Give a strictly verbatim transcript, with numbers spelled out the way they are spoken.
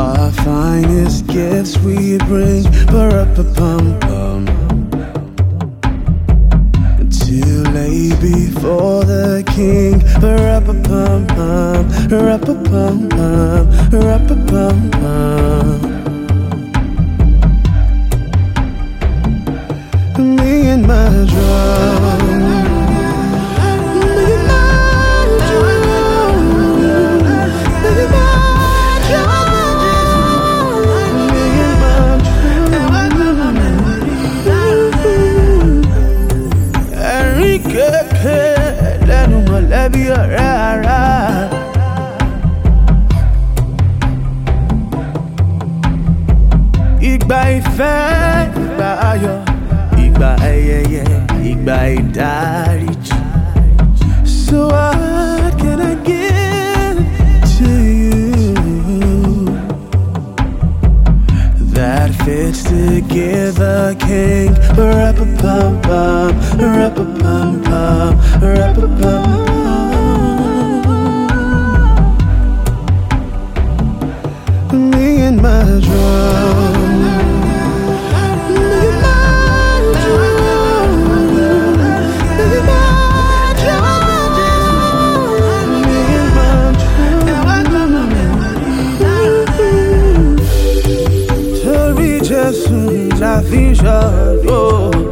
Our finest gifts we bring, pa-ra-pa-pum-pum, to lay before the King, pa-ra-pa-pum-pum, ra-pa-pum-pum, ra-pa-pum-pum. Me and my drum, me and my drum, me and my drum, me and my drum. Enrique lẹ́nu mọ̀lẹ́bí ọ̀rẹ́ ara. Ìgbà ìfẹ́, ìgbà ayọ̀, ìgbà ayẹyẹ, ìgbà ìdáríjì. So what can I give to you that fits to give a king? Ra-pa-pum-pum, ra-pa-pum-pum, ra-pa-pum-pum. Me and my drum, me and my drum, me and my drum, me and my drum. Torí Jésù la fi ń ṣọdún.